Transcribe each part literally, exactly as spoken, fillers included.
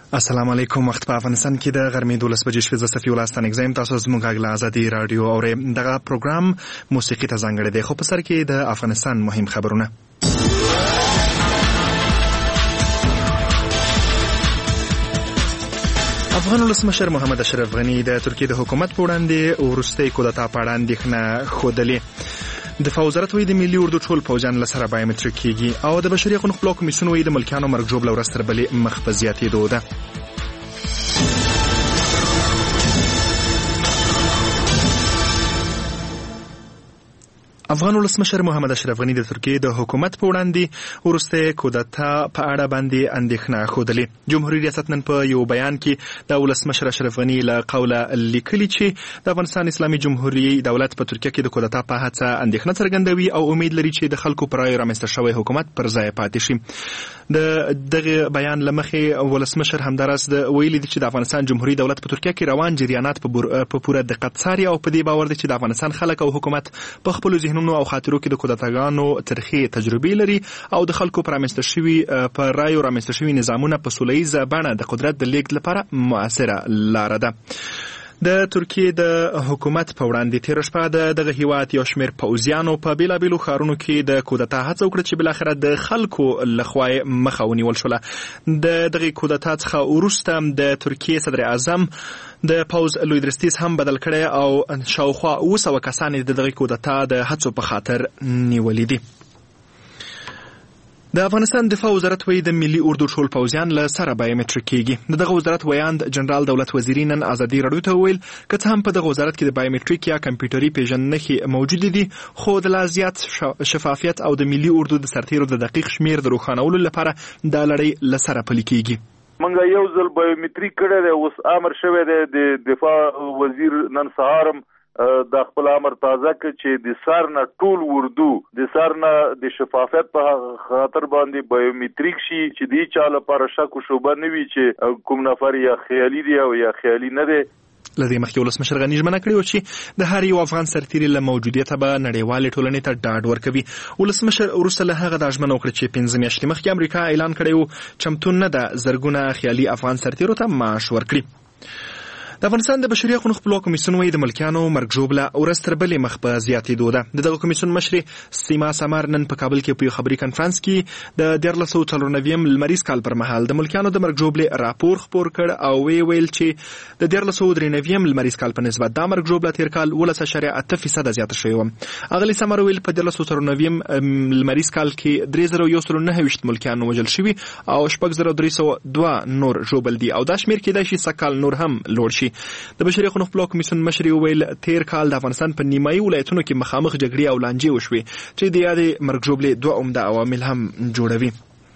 السلام علیکم. وخت په افغانستان کې د غرمې دولس بجې شپې ز صفي ولستان اگزایم تاسو زموږ غږ له ازادي رادیو اورئ. دغه پروګرام موسیقي ته ځانګړی دی، خو په سر کې د افغانستان مهم خبرونه. افغان ولسمشر محمد اشرف غني د ترکیې د حکومت په وړاندې وروستۍ کودتا په اړه اندېښنه ښودلې. دفاع وزارت وایي د ملي اردو ټول پوځیان له سره بایومټریک کېږي، او د بشري حقوقو خپلواک کمیسیون وایي د ملکیانو مرګ ژوبله ورځ تر بلې مخ په زیاتېدو ده. افغان ولسمشر محمد اشرف غني د ترکیې د حکومت په وړاندې وروستۍ کودتا په اړه باندې اندېښنه ښودلې. جمهوریت ریاست نن په یو بیان کې د ولسمشر اشرف غني له قوله لیکلي چې د افغانستان اسلامي جمهوریت دولت په ترکیه کې د کودتا په هڅه اندېښنه څرګندوي او امید لري چې د خلکو پر رایو رامنځته شوی حکومت پر ځای پاتې شي. د دغه بیان له مخې ولسمشر همداراز د ویلي دي چې د افغانستان جمهوریت دولت په ترکیه کې روان جریانات په پوره دقت څاري او په دې باور دي چې د افغانستان خلک او حکومت په خپلو ذهنونو او خاطرو کې د کودتاګانو ترخې تجربې لري او د خلکو پر رامنځته شوي په رایو رامنځته شوي نظامونه په سوله ییزه بڼه د قدرت د لیږد لپاره مؤثره لاره ده. د ترکیې د حکومت په وړاندې تېره شپه د دغه هیواد یو شمېر پوځیانو په بېلابېلو ښارونو کې د کودتا هڅه وکړه چې بالاخره د خلکو لخوا یې مخه ونیول شوله. د دغې کودتا څخه وروسته د ترکیې صدر اعظم د پوځ لوی درستیز هم بدل کړی او شاوخوا اوه سوه کسان د دغې کودتا د هڅو په خاطر نیولي دي. د افغانستان دفاع وزارت وایي د ملي اردو ټول پوځیان له سره بایومټریک کېږي. د دغه وزارت ویاند جنرال دولت وزیري نن ازادي راډیو ته وویل که څه هم په دغه وزارت کې د بایومټریک یا کمپیوټري پیژندنې موجودې دي، خو د لا زیات شفافیت او د ملي اردو د سرتیرو د دقیق شمیر د روښانولو لپاره دا لړۍ له سره پلي کېږي. منګه یو ځل بایومټریک کړی دی، اوس امر شوی دی د دفاع وزیر نن سهارم د خپل امر تازه ک چې د سر نه ټول اردو د سر نه د شفافیت په خاطر باندې بایومټریک شي چې دی چا لپاره شک او شوبه نه وي چې کوم نفر یا خیالي دی او یا خیالي نه دی. لدې مخکې ولسمشر غني ژمنه کړې وه چې د هر یو افغان سرتیري له موجودیته به نړیوالې ټولنې ته ډاډ ورکوي. ولسمشر وروسته له هغه دا ژمنه وکړه چې پنځه میاشتې مخکې امریکا اعلان کړی و چمتون نه ده زرګونه خیالي افغان سرتیرو ته معاش ورکړي. د افغانستان د بشري حقوقو خپلواک کمیسیون وایي د ملکیانو مرګ ژوبله ورځ تر بلې مخ په زیاتېدو ده. د دغه کمیسیون مشرې سیما سمر نن په کابل کې په یو خبري کنفرانس کې د دیارلس سوه څلور نوي لمریز کال پر مهال د ملکیانو د مرګ ژوبلې راپور خپور کړ او وی ویل چې د دیارلس سوه درې نوي لمریز کال په نسبت دا مرګ ژوبله تېر کال اوولس اعشاریه اته فیصده زیاته شوې وه. اغلې سمر ویل په دیارلس سوه څلور نوي لمریز کال کې درې زره یو سل نهه ویشت ملکیان وژل شوي او شپږ زره درې سوه دوه نور ژوبل دي او دا شمېر کېدای شي سږ کال نور هم لوړ شي. د بشري حقوقو خپلواک کمیسیون مشر ویل تیر کال د افغانستان په نیمایي ولایتونو کې مخامخ جګړې او لانجې وشوې چې د یادې مرګ ژوبلې دوه عمده عوامل هم جوړوي.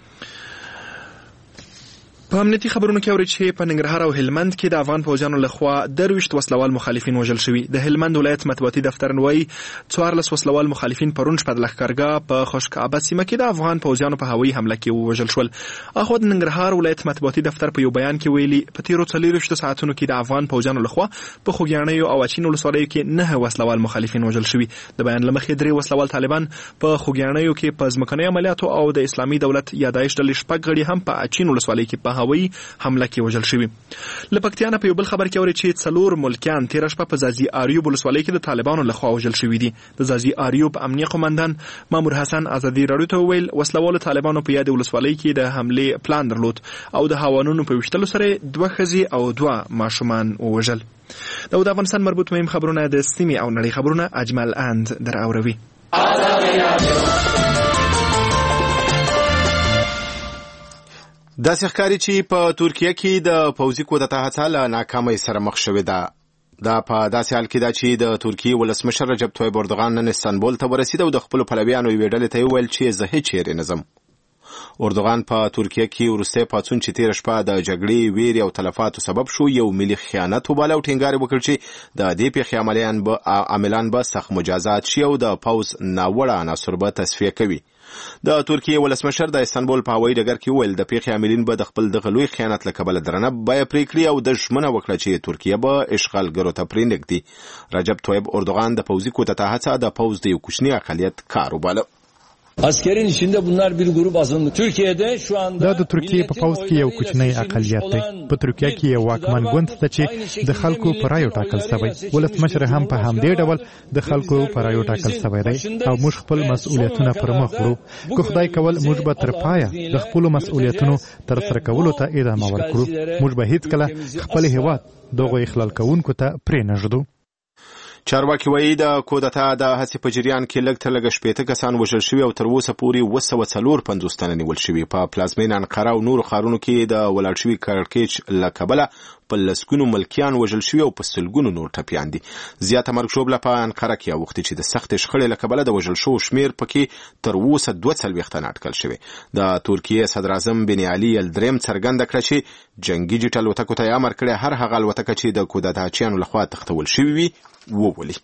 په امنیتي خبرونو کې اوري چې په ننګرهار او هلمند کې د افغان پوځیانو لخوا درویشت وسلوال مخالفین وژل شوي. د هلمند ولایت مطبوعاتي دفتر وایي څوارلس وسلوال مخالفین پرون شپه د لښکرګاه په خشک آباد سیمه کې د افغان پوځیانو په هوایي حمله کې ووژل شول. اخوا د ننګرهار ولایت مطبوعاتي دفتر په یو بیان کې ویلي په تیرو څلوېښتو ساعتونو کې د افغان پوځیانو لخوا په خوږیاڼیو او اچین ولسوالیو کې نهه وسلوال مخالفین وژل شوي. د بیان له مخې درې وسلوال طالبان په خوږیاڼیو کې په ځمکنیو عملیاتو او د اسلامي دولت یا داعش ډلې شپږ غړي هم په اچین ولسوالۍ کې په هوایي حمله کې وژل شوي. له پکتیا نه په یو بل خبر کې اوري چې څلور ملکیان تېره شپه په ځاځي آریوب ولسوالۍ کې د طالبانو لخوا وژل شوي دي. د ځاځي آریوب امنیه قمندان مامور حسن ازادي راډیو ته وویل وسلوالو طالبانو په یادې ولسوالۍ کې د حملې پلان درلود او د هوانونو په ویشتلو سره دوه ښځې او دوه ماشومان ووژل. دا د افغانستان مربوط مهم خبرونه د سیمې او نړۍ خبرونه اجمل اند در اوروي. داسې ښکاري چې په ترکیه کې د پوځي کودتا هڅه له ناکامۍ سره مخ شوې ده. دا په داسې حال کې ده چې د ترکیې ولسمشر رجب طیب اردوغان نن استانبول ته ورسېد او د خپلو پلویانو یوې ډلې ته یې وویل چې زه هېڅ چیرې نه ځم. اردوغان په ترکیه کې وروستی پاڅون چې تېره شپه د جګړې ویرې او تلفاتو سبب شو یو ملي خیانت وباله او ټینګار یې وکړ چې د دې پېښې عاملان به سخت مجازات شي او د پوځ ناوړه عناصر به تصفیه کوي. د ترکیې ولسمشر د استانبول په هوایي ډګر کې وویل د پېښې عاملین به د خپل دغه لوی خیانت له کبله درنه بیه پرې کړي او د ژمنه وکړه چې ترکیه به اشغالګرو ته پرېنږدي. رجب طیب اردوغان د پوځي کودتا هڅه د پوځ د یو کوچني اقلیت کار وباله. Askerin içinde bunlar bir grup azınlık. Türkiye'de şu anda دا د ترکیې په پوځ کې یو کوچنی اقلیت دی. په ترکیه کې یو واکمن ګوند شته چې د خلکو په رایو ټاکل شوی. ولسمشر هم په همدې ډول د خلکو په رایو ټاکل شوی دی او موږ خپل مسؤلیتونه پر مخ وړو. که خدای کول موږ به تر پایه د خپل مسؤلیتونو تر سره کولو ته ادامه ورکړو. موږ به هیڅکله خپل هیواد دغه اخلال کوونکو ته پرې نه ږدو. چارواکي وایي د کودتا د هڅې په جریان کې لږ تر لږه شپېته کسان وژل شوي او تر اوسه پورې اوه سوه څلور پنځوس تنه نیول شوي. په پلازمینه انقره او نورو ښارونو کې د ولاړ شوي کړکېچ له کبله په لسګونو ملکیان وژل شوي او په سلګونو نور ټپیان دي. زیاته مرګ ژوبله په انقره کې اوښتې چې د سختې شخړې له کبله د وژل شوو شمېر پکې تر اوسه دوه څلوېښت تنه اټکل شوی. د ترکیې صدراعظم بن علي الدریم څرګنده کړه چې جنګي جټ الوتکو ته یې امر کړی هر هغه الوتکه چې د کودتاچیانو لخوا تختول شوي وي وولي.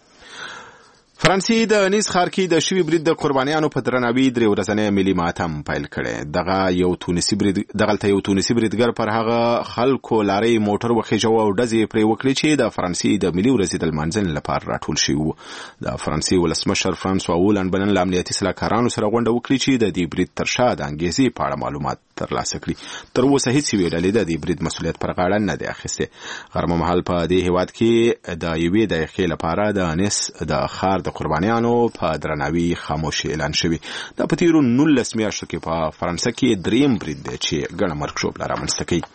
فرانسې د نیز ښار کې د شوي برید د قربانیانو په درناوي درې ورځنی ملي ماتم پیل کړی. دغه یو تونسي برید دغلته یو تونسي بریدګر پر هغه خلکو لارۍ موټر وخیژاوه او ډزې پرې وکړې چې د فرانسې د ملي ورځې د لمانځنې لپاره راټول شوي وو. د فرانسې ولسمشر فرانسوا هولند به نن له امنیتي سلاکارانو سره غونډه وکړي چې د دې برید تر شا د انګېزې په اړه معلومات ترلاسه کړي. تر اوسه هیڅ یوې ډلې د دې برید مسؤلیت پر غاړه نه دی اخیستی. غرمه مهال په دې هیواد کې د یوې دقیقې لپاره د نیس د ښار د قربانیانو په درناوي خاموشي اعلان شوی. دا په تیرو نولس میاشتو کې په فرانسه کې دریم برید دی چې ګڼه مرګ ژوبله رامنځته کوي.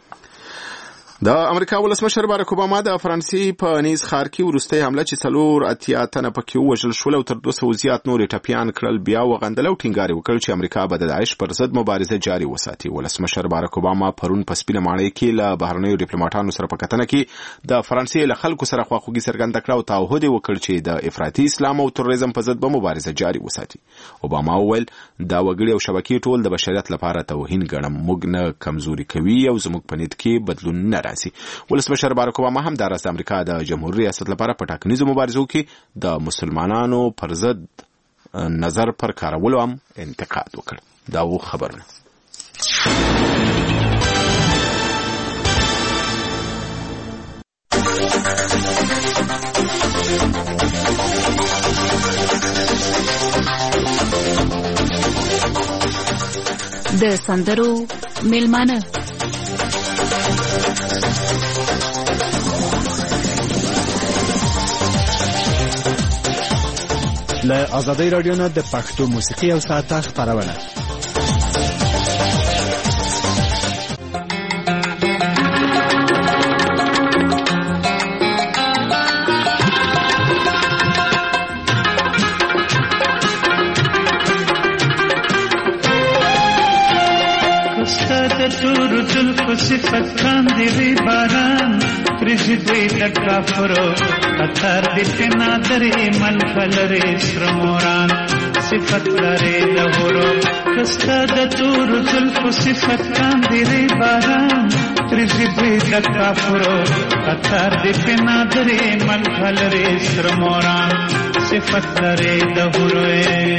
د امریکا ولسمشر بارک اوباما د فرانسې په نیز ښار کې وروستۍ حمله چې څلور اتیا تنه پکې ووژل شول او تر دوه سوه زیات نورې ټپیان کړل بیا وغندل او ټینګار یې وکړ چې امریکا به د داعش پر ضد مبارزه جاري وساتي. ولسمشر بارک اوباما پرون په سپینه ماڼۍ کې له بهرنیو ډیپلوماټانو سره په کتنه کې د فرانسې له خلکو سره خواخوږي څرګنده کړه او تعهد یې وکړ چې د افراطي اسلام او تروریزم په ضد به مبارزه جاري وساتي. اوباما وویل دا وګړي او شبکې ټول د بشریت لپاره توهین ګڼم، موږ نه کمزوري کوي او زموږ په نیت کې بدلون نه راځي. ولسمشر بارک اوباما هم د راس امریکا د جمهوریت ریاست لپاره په ټاکنیزو مبارزو کې د مسلمانانو پر ضد نظر پر کارولو هم انتقاد وکړ. دا و خبرونه. د سندرو میلمانه له آزادۍ رادیو نه د پښتو موسیقي او ساعته خپرونه. صفت کاندی وی باران پرشی دوی لکا فرو اتار دیتی نادری من فلری سرموران صفت لری دهورو کستا دتور ظلف صفت کاندی وی باران پرشی دوی لکا فرو اتار دیتی نادری من فلری سرموران صفت لری دهورو.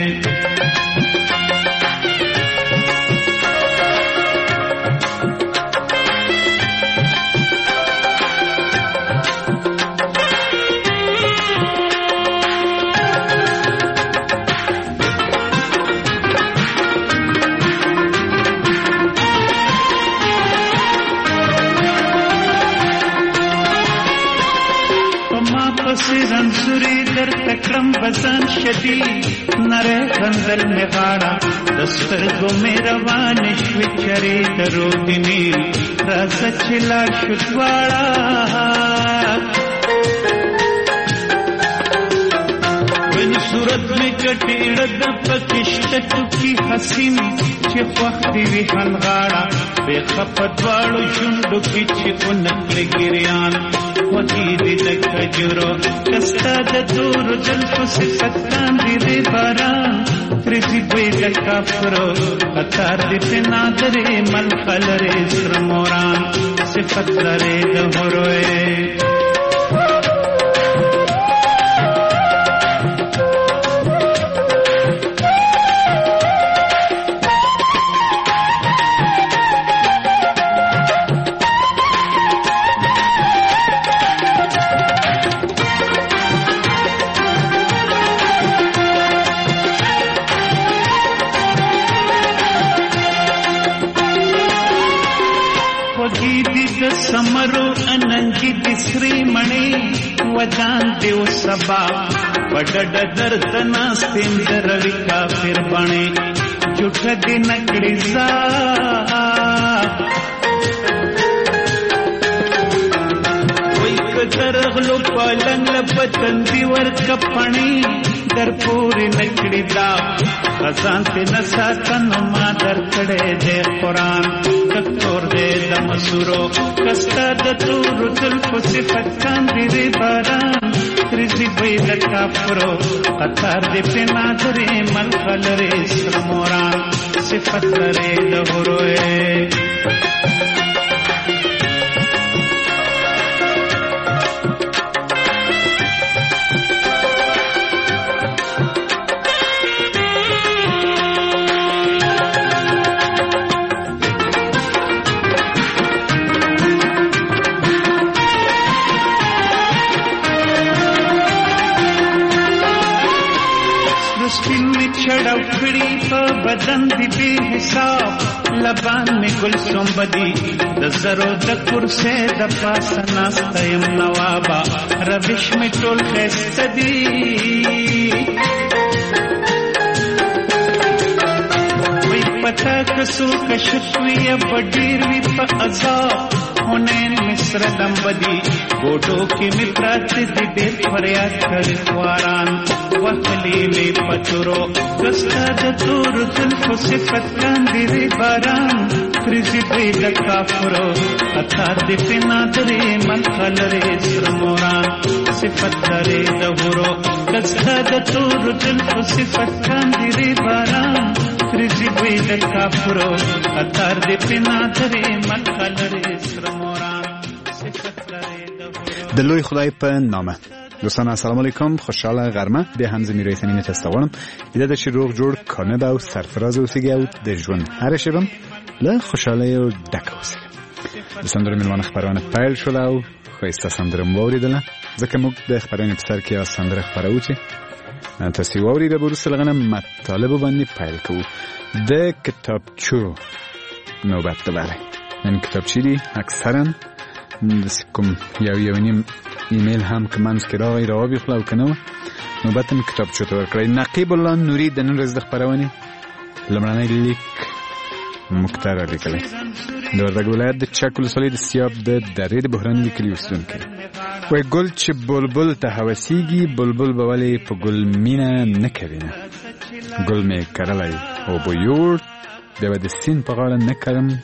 رنسوری در تکرم بزن شدی نره غنزل میں غاڑا دسترگو میں روان شوی چری درو دنی راز چلا شدواڑا بن صورت میں کٹی رد پکشتکو کی حسین چی وقتی وی ہنغاڑا بے خپدواڑو جنڈو کی چی انکل گریان وکیدی دک جرو کستا دور جلف صفت کاندی دی باران پریزی دوی لکا فرو اتار دی نادری من خلری سرموران صفت لری دہروئے. سمرو اننجی دسری منی ودان دیو سبا وڈڈ درتنا ستندر وی کافر بنے جھٹ دی نکڑی زا وی کدرغلو پالنگ لپتن دی ورک پانی در پوری نکڑی دا خزان تی نساتن ما در کڑے دے قرآن دکتور دے دمسورو کستا دتور دلکو صفت کاندی ری باران رزی بید کافرو قطار دی پینا دری ملخل ری سرموران صفت ری دہروے بدن دی بے حساب لبان میں گل سنبدی دزرو دکر سے دپاس ناستیم نوابا روش میں ٹول خیست دی وی پتا کسو کشتوی بڑیر وی پا عذاب ہونین مصر دمبدی گوٹو کی مپرات دی بے فریاد کر خواران وحلی میں پترو کستا دتور دلکو صفت کاندی ری باران فرزی بید کافرو اتار دی پینا دری منخل ری سرموران صفت دری دہورو کستا دتور دلکو صفت کاندی ری باران فرزی بید کافرو اتار دی پینا دری منخل ری سرموران صفت دری دہورو د لوی خدای په نامه. دوستان السلام علیکم، خوشحال غرمه به همز میروی سمینه تستوانم ایده داشتی روغ جور کانه دا و سرفراز و سیگه و در جون هر شبم له خوشحاله و دکه و سیگه. دوستان دارم ملوان اخباران پیل شده و خویسته سندرم واری دله زکه موگ ده اخباران پسر که از سندر اخباره چی تاسی واری ده بروس لغنه مطالب و بندی پیل که ده کتاب چو نوبت دباره این کتاب چی دی اکثرا دست کم یاو یاو نیم ایمیل هم که من سکر آقای را بیخلا و کنو نوبتم کتاب چطور کرده نقیب الله نوری دنون رزد خبروانی لمرانه لیک مکتر را لیکلی دوردگ ولایت ده چک ولسوالی ده سیاب ده دره ده بحران لیکلی وستون کرده وی گل چه بلبل تا حواسیگی بلبل بوالی پا گل مینه نکرینه گل می کرلی و بیورد ده و ده سین پا غالا نکرم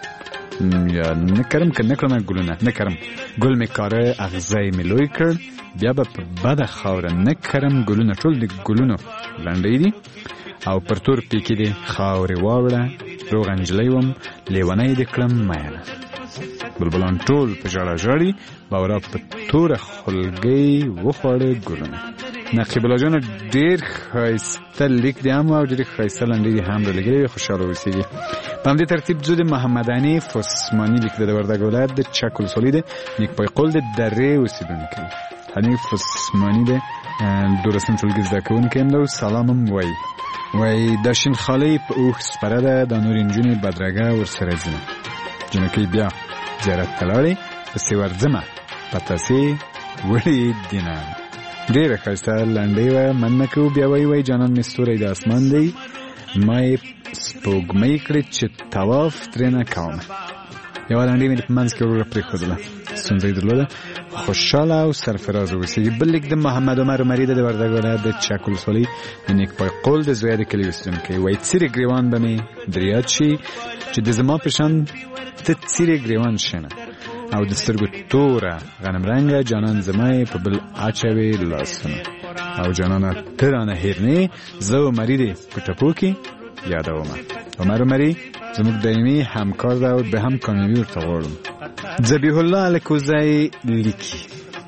یا نکرم که نکرم گلونه نکرم گل میکاره اغزای ملوی کرد بیا با بد خاوره نکرم گلونه ټول دی گلونو لنډی دی او پرتور پیکی دی خاوره واوړه روغ انجلی وم لیونی دی کړم مایله بلبلان ټول په ژړا ژړي باورا په توره خلګۍ وخوړې ګلونه نقیب الله جان ډیر ښایسته لیک دی هم او ډیر ښایسته لنډی دی هم رالیږلی خوشحاله اوسیږي په همدې ترتیب زه د محمداني فسماني لیک د وردګ ولایت د چک ولسوالۍ د نیکپای قول د درې اوسېدونکی حنیف فسماني د دولسم ټولګي زده کوونکی هم ده او سلام هم وایي وایي دا شینخالۍ په اوښ سپره ده دا نورې نجونې بدرګه ورسره ځینه جنکۍ بیا زیارت ته لاړې پسې ورځمه پتاسې وړې دینه ډېره ښایسته لنډۍ وه مننه کوو بیا وایي وایي جانان مې ستوری د اسمان دی ما یې سپوږمۍ کړې چې طواف ترېنه کومه یوه لنډۍ مې په منځ کې وروره پرېښودله ستونزه یې درلوده خوشحاله او سرفراز اوسېږي بل لیک د محمد عمر عمري ده د وردګ ولایت د چک ولسوالۍ د نیکپای قول د زویه د کلي اوسېدونکی وایي څیرې ګرېوان به مې در یاد شي چې د زما په شان ته څیرې ګرېوان شینه او د سترګو توره غنم رنګه جانان زما یې په بل اچوې لاسونه او جانانه ته رانه هېر نه زه عمري دې په ټپو کې یادومه عمر عمري زموږ دایمي همکار ده او به هم کامیابي ورته غواړم ذبیح الله الکوزی لیکي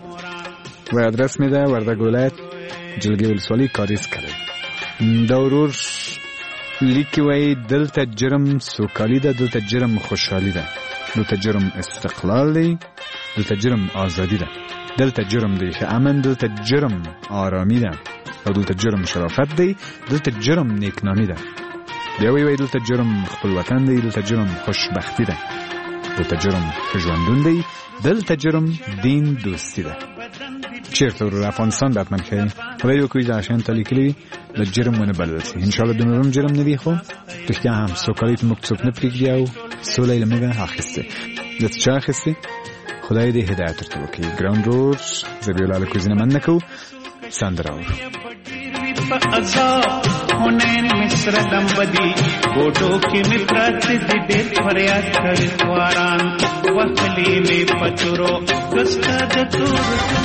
و ادرس مې ده وردګ ولایت جلګې ولسوالۍ کاریز کلی دا ورور لیکي وایي دلته جرم سوکالي ده دلته جرم خوشحالي ده دلته جرم استقلال دی دلته جرم آزادي ده دلته جرم دی امن دلته جرم آرامی ده او دلته جرم شرافت دی دلته جرم نیکنامی ده بیا وی وی دلته جرم خپل وطن دی دلته جرم خوشبختی ده د تجرم ژوندون دی دل تجرم دین دوستی ده چیرته ورور افغانستان به حتما خیلی خدای وکوی زاشان تلی کلی د جرم ونه بلل سی انشاءالله د نورم جرم ندی خو رښتیا هم سوکالیت مکتوب نه پریږدي او سوله یې لمګه اخیسته د چا اخیسته خدای دې هدایت ورته وکړي ګراوند رولز زبیولاله کوزینه من نکو ساندراو हुनैन मिस्र दंबदी गोटो के मित्रत दे फरियाद कर वारान वखली में पचुरो कस्ता दतुर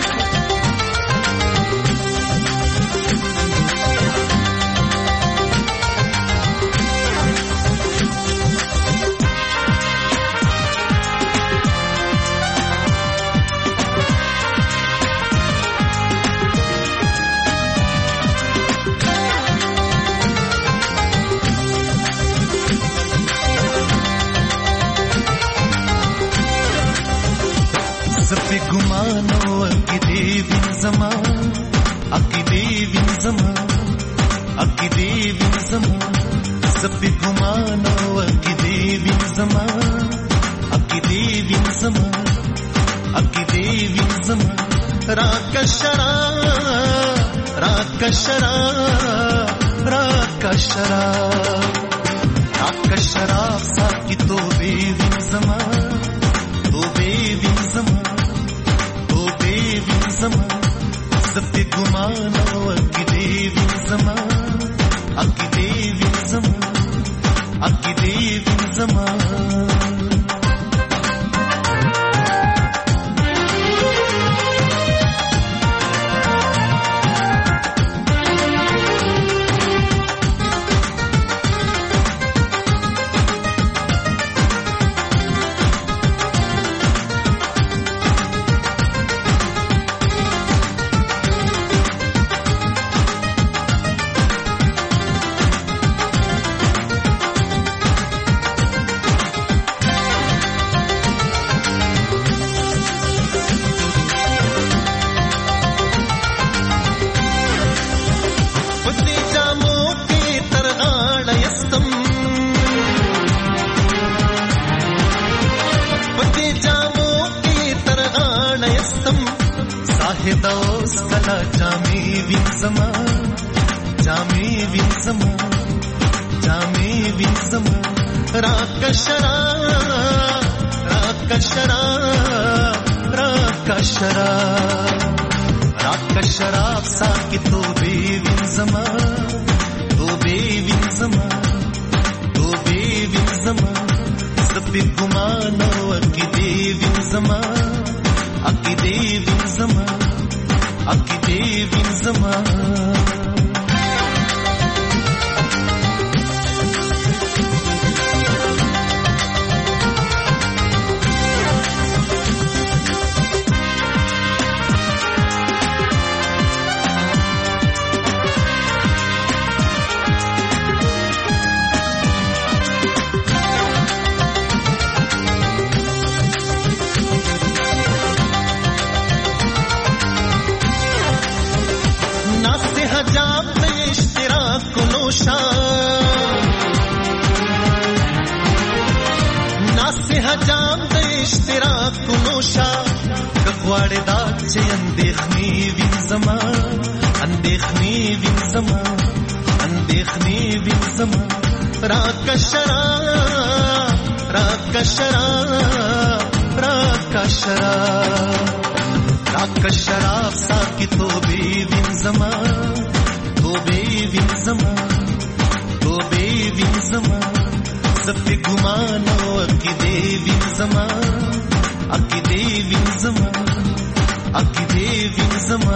गुमानो अकीदे बिन जमा अकीदे बिन जमा अकीदे बिन जमा सब गुमानो अकीदे बिन जमा अकीदे बिन जमा अकीदे बिन जमा राकशरा राकशरा राकशरा राकशरा साकी तो बे बिन जमा तो बे बिन जमा सबके गुमानो अकीदे बिन जमा अकीदे बिन जमा अकीदे बिन जमा दोस्त कला जामी बिन जमा जामी बिन जमा जामी बिन जमा राकशरा राकशरा राकशरा राकशरा साकी तो बे बिन जमा तो बे बिन जमा तो बे बिन जमा सब गुमानो अकीदे बिन जमा अकीदे बिन जमा अकीदे बिन जमा जाम दे इश्तिराक नोशा गवाड़े दाग से अंदेखनी बिन जमा अंदेखनी बिन जमा अंदेखनी बिन जमा राकशरा राकशरा राकशरा राकशरा साकी तो बे बिन जमा तो बे बिन जमा तो बे बिन जमा सबके गुमानो अकीदे बिन जमा अकीदे बिन जमा अकीदे बिन जमा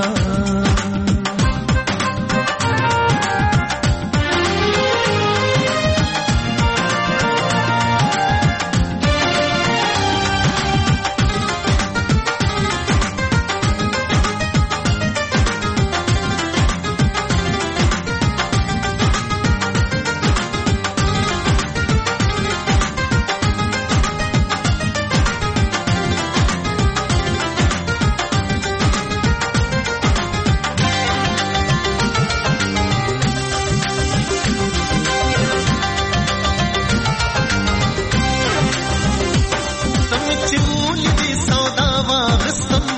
واغستم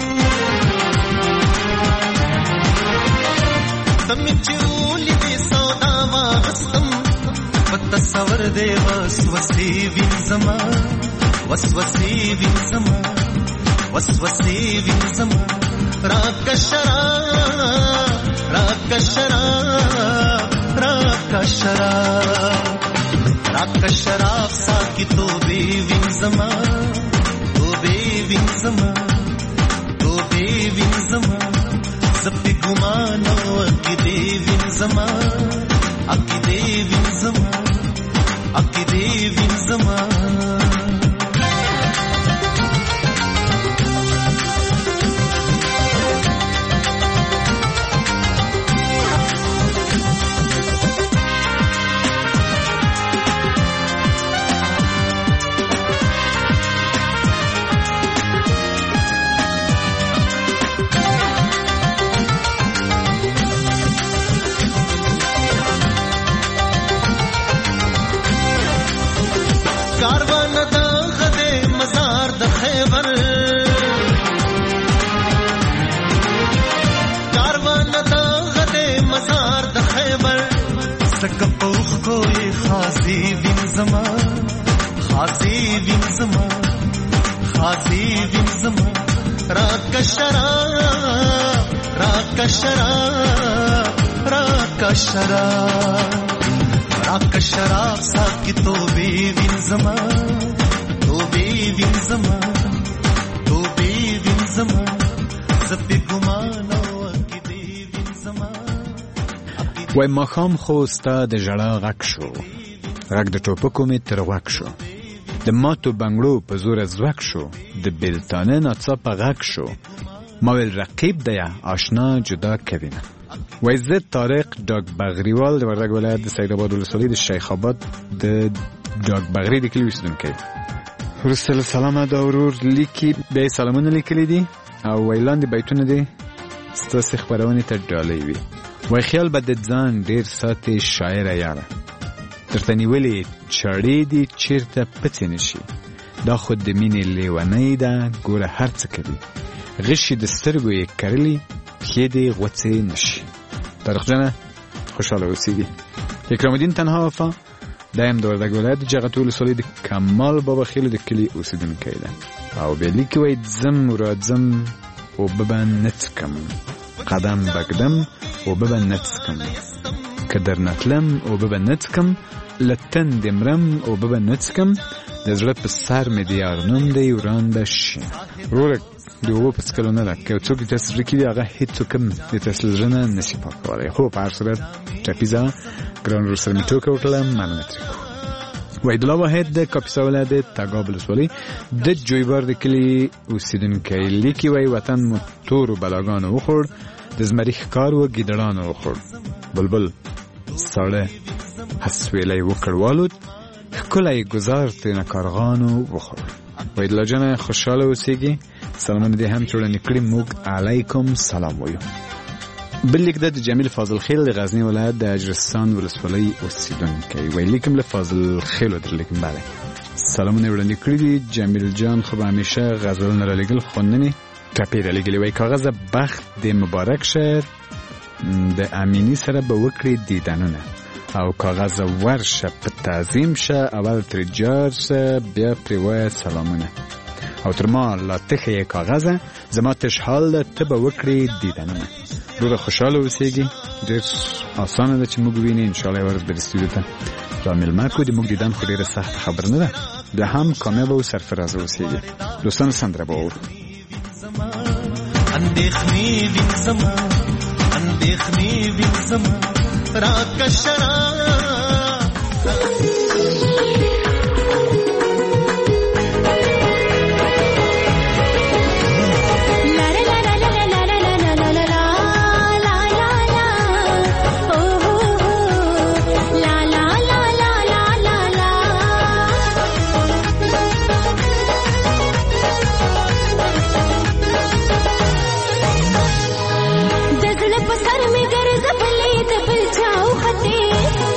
تمې چې ولیدې سودا واغستم په تصور دې وسوسې وینځما وسوسې وینځما وسوسې وینځما راکه شراب راکه شراب راکه شراب راکه شراب ساکي توبې وینځما توبې وینځما توبې وینځما زپې ګمان او عقیدې وینځما عقیدې وینځما عقیدې وینځما کپوخ کوئی خاصی وینځما خاصی وینځما خاصی وینځما راکه شراب راکه شراب راکه شراب راکه شراب ساکي توبې وینځما توبې وینځما توبې وینځما زپې ګمان او عقیدې وینځما وای ماښام خو ستا د ژړا غږ شو غږ د ټوپکو مې تر غوږ شو د ماتو بنګړو په زوره زوږ شو د بېلتانه ناڅاپه غږ شو ما ویل رقیب دی آشنا جدا کوینه وای زه طارق ډاک بغریوال د وردګ ولایت د سید آباد ولسوالۍ د شیخ آباد د ډاک بغري د کلي اوسیدونکی وروسته له سلامه دا ورور لیکي بیا یې سلامونه لیکلي دي او وای لاندې بیتونه دي ستاسې خپرونې ته ډالۍ وي وای خیال به د ځان ډېر ساتې شاعره یاره درته نیولې چاړې دي چېرته پڅې نه شي دا خو د مینې لیونۍ ده ګوره هر څه کوي غشي د سترګو یې کرلي پښې دې غوڅې نه شي طارقجانه خوشحاله اوسېږي اکرام الدین تنها وفا دا یم د وردګ ولایت د جغتو ولسوالۍ د کمال بابا خیلو د کلي اوسېدونکی ده او بیا لیکي وایي ځم راځم اوبه به نه څکم قدم بگدم و ببن نتسکم که در نتلم و ببن نتسکم لتن دمرم و ببن نتسکم در زړه په سر مې د یار نوم دی وران به شي وروره د اوبو په څکلو نه ده که څوک داسې زړه کې دي هغه هېڅوک هم د تاسې له زړه نه نشي پاکولی خو په هر صورت ټپیزه ګران ورور سره مې ټوکه وکړله مننه ترې کوو وحیدالله واحد د کاپیسا ولایت د تګاب ولسوالۍ د جویبار د کلي اوسېدونکی لیکي وایي وطن مو تورو بلاګانو وخوړ د زمري ښکار و ګیدړانو وخوړ بلبل ساړه هسویلی وکړ والود ښکلی ګزار ترېنه کارغانو وخوړ وحیدالله جانه خوشحاله اوسېږي سلامونه دې هم چوړنې کړي موږ علیکم سلام وایو بل لیک ده د جمیل فاضل خیل د غزنی ولایت د اجرستان ولسوالۍ اوسېدونکی وایي لیکم له فاضل خیلو در لیکم بله سلامونه یې وړاندې کړي دي جمیل جان خو به همیشه غزلونه رالیږل خوندنې ټپې رالیږلې وایي کاغذه بخت د مبارک شه د امیني سره به وکړي دیدنونه او کاغذه ورشه په تعظیم شه اول ترې جار شه بیا پرې وایه سلامونه او تر ما لا تخه یې کاغذه زما تشحال ده ته به وکړي دیدنونه روره خوشحاله اوسېږي ډېر اسانه ده چې موږ ویني انشاءالله یوه ورځ به د استودیو ته را مېلمه کړو د موږ دیدن خو ډېره سخته خبره نه ده بیا هم کامیابه او سرفرازه اوسېږي دوستانو سندره به واورو اندېښنې وینځمه اندېښنې وینځمه راکه شراب सर में गर्ज भले दबल जाओ खते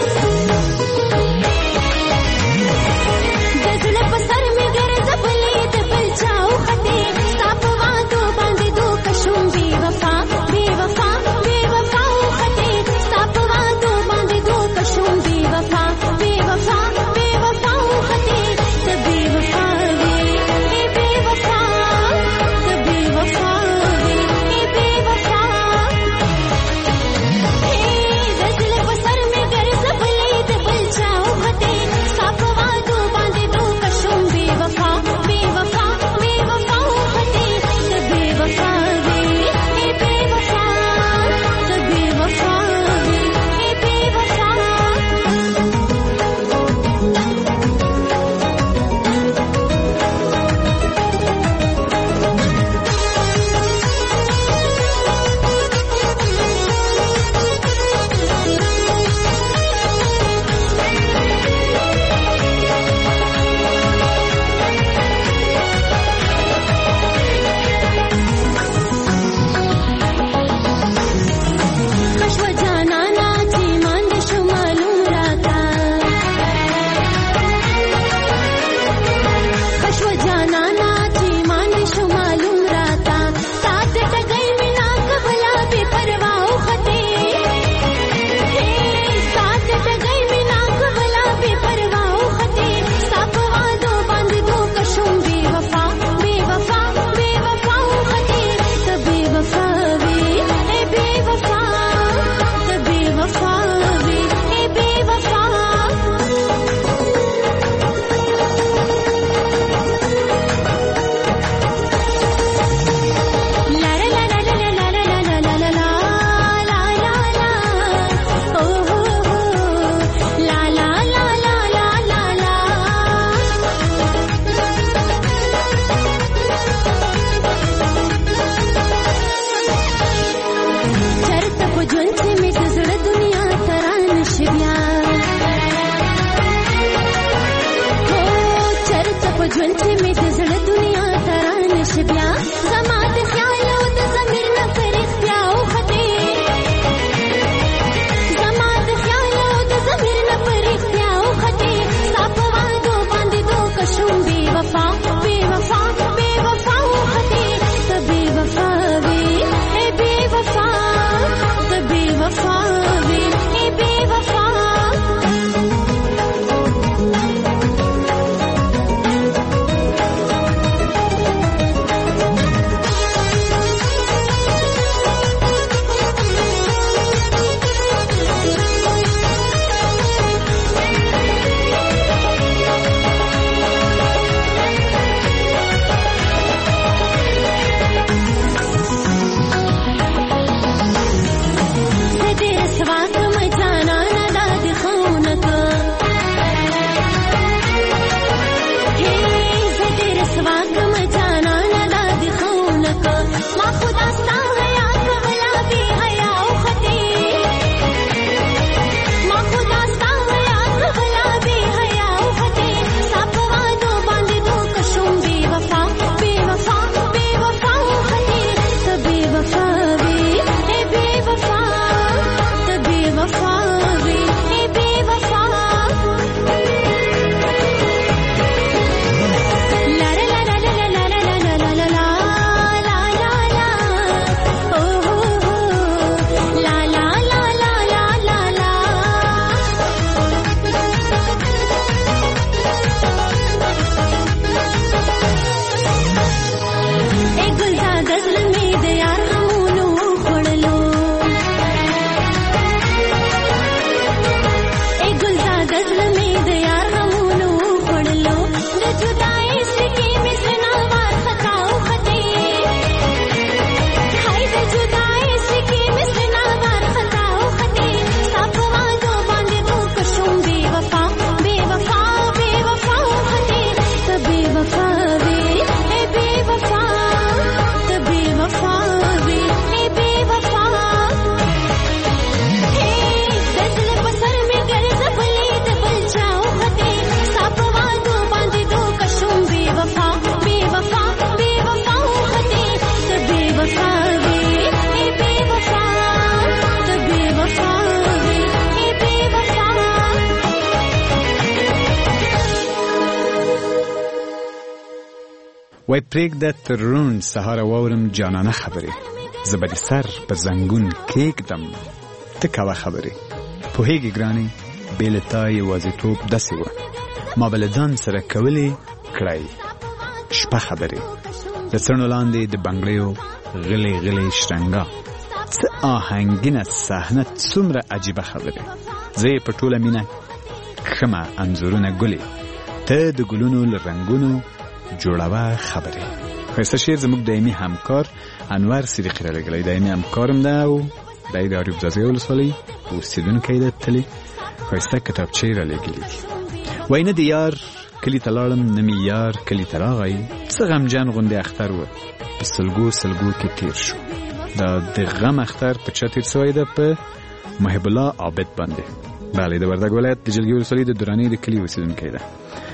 وای پرېږده تر روڼ سهاره واورم جانانه خبرې، زه به دې سر په زنګون کېږدم ته کوه خبرې. پوهېږې ګرانې بې له تا یوازیتوب داسې وه، ما به له ځان سره کولې کړی شپه خبرې. د څڼو لاندې د بنګړیو غلې غلې شرنګا، څه آهنګینه صحنه څومره عجیبه خبرې. زه یې په ټوله مینه کښمه انځورونه ګلې، ته د ګلونو له رنګونو جوړوه خبرې. ښایسته شعر زموږ دایمي همکار انور صدیقي رالیږلی، دایمي همکارم ده او دی د اریوب ځاځي ولسوالۍ اوسېدونکی ده. تلې ښایسته کتابچې رالیږلي دي. وای نه د یار کلي ته لاړم نه مې یار کلي ته راغی، څه غمجن غوندې اختر و په سلګو سلګو کې تیر شو. دا د غم اختر په چا تیر سوی ده؟ په محب الله عابد باندې. بله د وردګ ولایت د جلګې ولسوالۍ د درانۍ د کلي اوسېدونکی ده.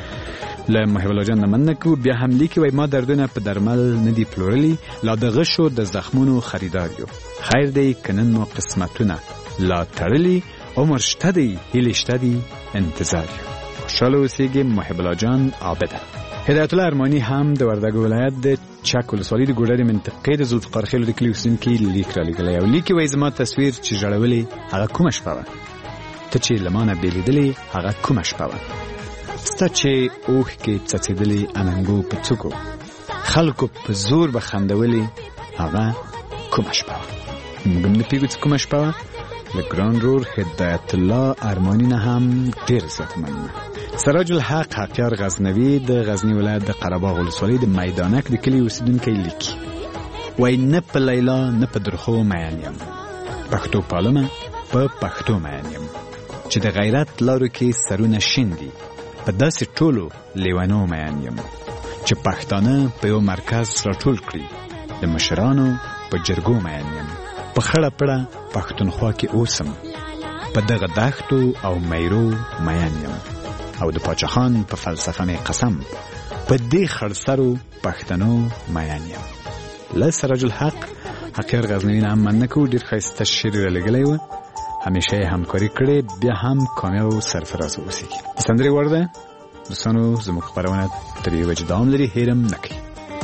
له محب الله جان نه مننه کوو. بیا هم لیکي وای ما دردونه په درمل نه دي پلورلي، لا د غشو د زخمونو خریدار یو، خیر دی که نن مو قسمتونه لا تړلي، عمر شته دی هیلې شته دی انتظار یو. خوشحاله اوسېږي محب الله جان عابده. هدایت الله ارماني هم د وردګ ولایت د چک ولسوالۍ د ګوډرې منطقې د ذوالفقار خیلو د کلي اوسېدونکي لیک رالیږلی او لیکي وایي زما تصویر چې ژړولې هغه کومه شپه وه، ته چې له ما نه بېلېدلې هغه کومه شپه وه، ستا چې اوښکې څڅېدلې اننګو په څوکو، خلکو په زور به خندولې هغه کومه شپه وه. موږ هم نه پوهېږو چې کومه شپه وه. له ګران رور هدایت الله ارماني نه هم ډېره زیاته مننه. سراج الحق حقیار غزنوي د غزني ولایت د قرهباغ ولسوالۍ د میدانک د کلي اوسېدونکی لیکي وای نه په لیلا نه په درخو مین یم، پښتو پالمه په پښتو مین یم، چې د غیرت لارو کې سرونه شین دي په داسې ټولو لیونو مین یم، چې پښتانه په یو مرکز راټول کړي د مشرانو په جرګو مین یم، په خړه پړه پښتونخوا کې اوسم په دغه دښتو او میرو مین یم، او د پاچا خان په فلسفه مې قسم په دې خړسرو پښتنو مین یم. له سراج الحق حقیار غزنوي نه هم مننه کوو. ډېر ښایسته شعر یې رالیږلی و، همیشه یې همکاري کړې، بیا هم کامیاب او سرفراز اوسېږي. د سندرې وړ ده دوستانو. زموږ خپرونه تر یوې بجې دوام لري، هېرم نه کوي.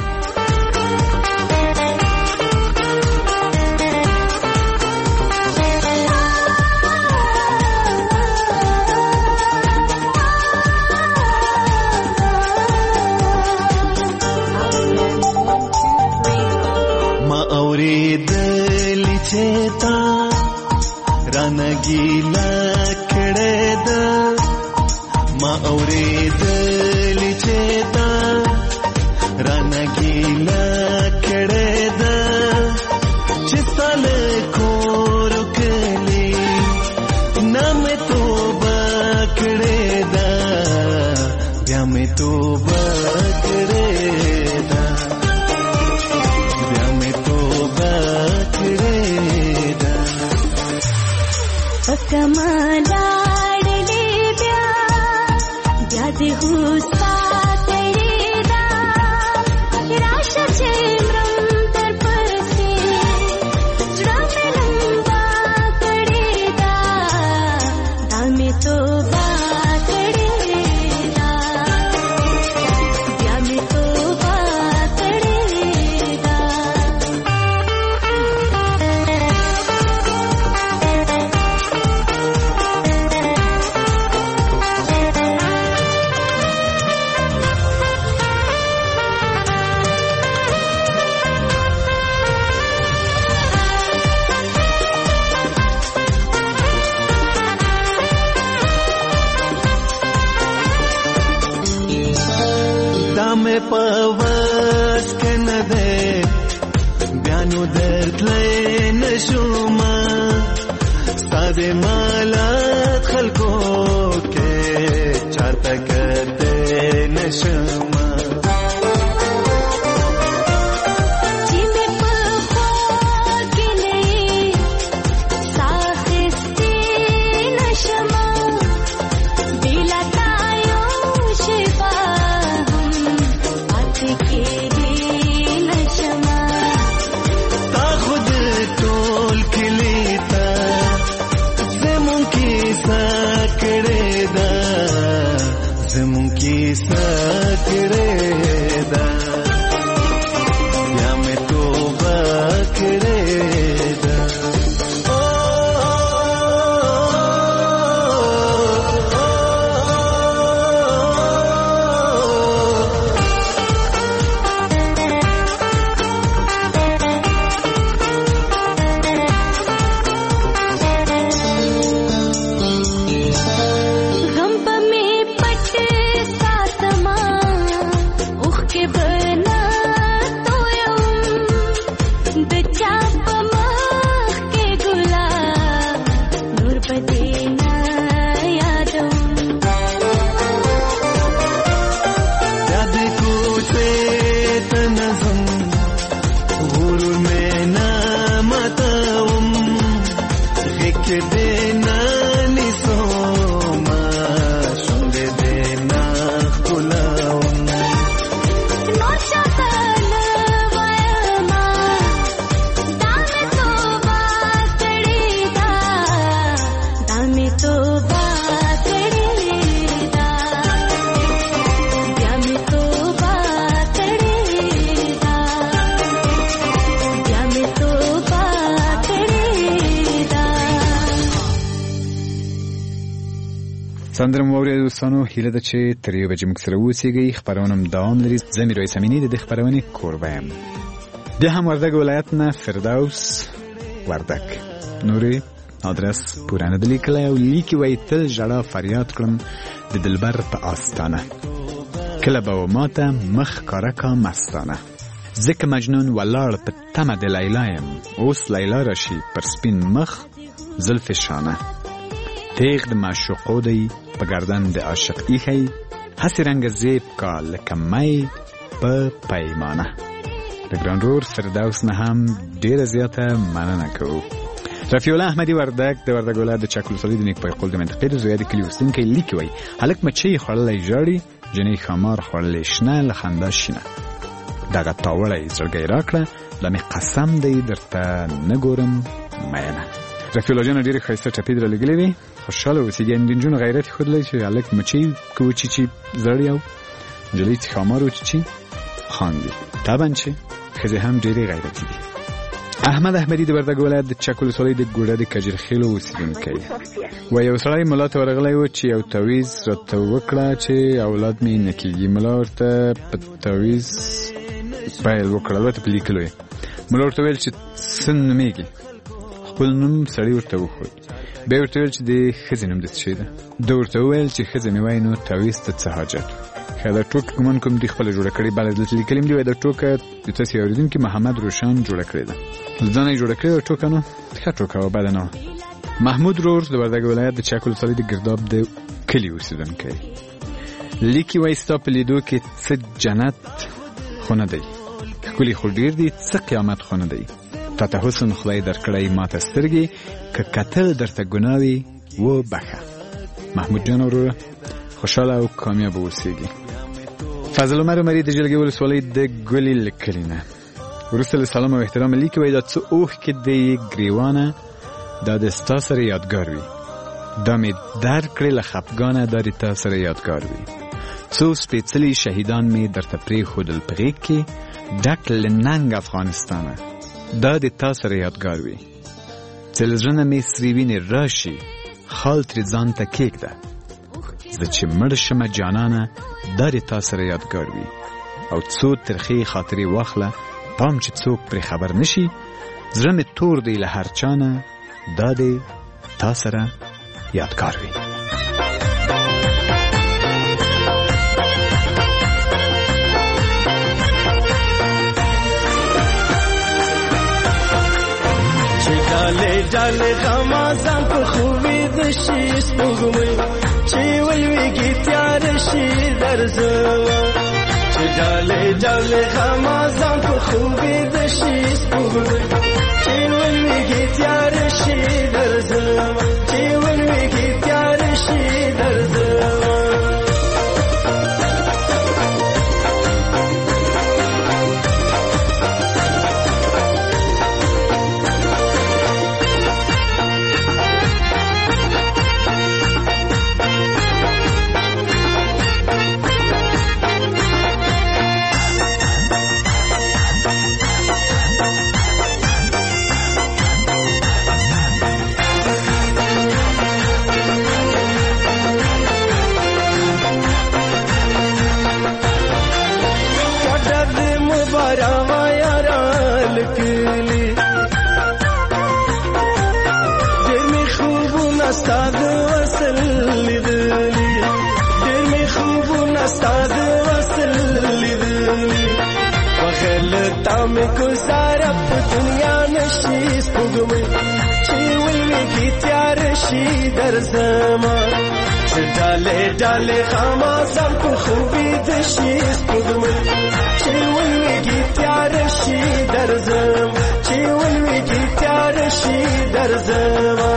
गीला कड़े दा मा औरे दली चेता राना गीला कड़े दा चितल को रुकली ना में तो बकड़े दा या में तो बकड़े दा या में तो बकड़े दा कमाला डले ब्या याद हुस्ता तेरेदा राशा चेमरम तर परसे जुड़ा में लंबा कड़ेदा दामे तो बा कड़ेदा या में तो बा कड़ेदा में पवस के न दे ब्यानो दर्दले नशुमा सादे माला खलको के चाहता करते नशुमा سندره موري دوستانو هیله ده چې تر یو بجې موږ سره اوسیږئ. خپرونه م دوام لري. زه میرویس امینی د دې خپرونې کوربه یم. د هم وردګ ولایت نه فردوس وردګ نورې آدرس پوره نه دی لیکلی او لیکي وایي تل ژړا فریاد کړم د دلبر په آستانه، کله به و ماته مخ کاره کا مستانه، ځکه مجنون ولاړ په تمه د لیلا یم، اوس لیلا راشي پر سپین مخ زلف شانه، تیغ د معشوقو دی په گردن د عاشق ایښی، هسې رنګ زیب کا لکه می په پیمانه. د ګران رور فردوس نه هم ډېره زیاته مننه کوو. رفیع الله احمدي وردګ د وردګ ولایت د چک ولسوالۍ د نیکپای قول د منطقې د زویا د کلي اوسېدونکی لیکي وایي هلک مچۍ خوړلی ژاړي، جنۍ ښامار خوړلی شنه، له خندا شینه، دغه تاوړی زړګی راکړه، لا مې قسم دی درته نه ګورم مینه. رفیع الله جان ډېرې ښایسته ټپې در لګلې وې. خوشحاله اوسېږي. د نجونو غیرت یې ښودلی چې هلک مچۍ که وچیچي ژاړي او نجلۍ چې ښامار وچیچي خاندي. طبعا چې ښځې هم ډېرې غیرتي دي. احمد احمدي د وردګ ولایت د چک ولسوالۍ د ګوډه د کجرخیلو اوسېدونکی وایي یو سړی ملا ته ورغلی و چې یو تعویض راته وکړه چې اولاد مې نه کېږي. ملا ورته په تعویض پیل وکړ، البته په لیکلو یې. ملا ورته ویل چې څه نومېږي؟ خپل نوم سړي ورته وښود. بیا ورته ویل چې د ښځې نوم د څه شی ده؟ ده ورته وویل چې ښځه مې وایي نو تعویض ته څه حاجت و؟ ښه دا ټوکه ګمان کوم دوی خپله جوړه کړې، بله دلته لیکلي م دي وایي دا ټوکه د تاسې اورېدونکي محمد روشن جوړه کړې ده. له ځانه یې جوړه کړې وه ټوکه، نو ښه ټوکه وه، بده نه وه. محمود رور د وردګ ولایت د چک ولسوالۍ د ګرداب د کلي اوسېدونکی لیکي وایي ستا په لیدو کې څه جنت خو نه دی، ښکلي خو ډېر دي، څه قیامت خو نه دی، تا ته حسن خدای درکړی ماته سترګې، که کتل درته ګناه وي و بخه. محمود جان وروره خوشحاله او کامیاب اوسېږي. فضل عمر عمري د جلګې ولسوالۍ د ګلي له کلي نه وروسته له سلام او احترام لیکي وایي دا څه اوښکې دی ګریوانه، دا د ستا سره یادګار وي، دا مې درکړې له خفګانه، دا د تا سره یادګار وي، څو سپېڅلي شهیدان مې درته پرېښودل په غېږ کې، ډک له ننګ افغانستانه، دا د تا سره یادګار وي، چې له زړه نه مې سرې وینې راشي، خال ترې ځان ته کېږده، زه چې مړ شمه جانانه، دا د تا سره یادګار وي، او څو ترخې خاطرې واخله، پام چې څوک پرې خبر نشي، زړه مې تور دی له هر چانه، دا د تا سره یادګار وي. ډالې ډالې غمازان په خوبې د شي سپوږمۍ، چې ولوېږي تیار شي درځمه، چې ډالې ډالې غمازان په خوبې د شي سپوږمۍ، چې ولوېږي تیار شي درځمه، چې ولوېږي تیار شي درځمه. استاد وصل لیدلی، ډېر مې خوبونه استاد وصل لیدلی، وخل تا مې ګزاره په دنیا نشي سپوږمۍ، چې ولوېږي تیار شي درځمه، چې ډالې ډالې غمازان په خوبې د شي سپوږمۍ، چې ولوېږي تیار شي درځمه، چې ولوېږي تیار شي درځمه.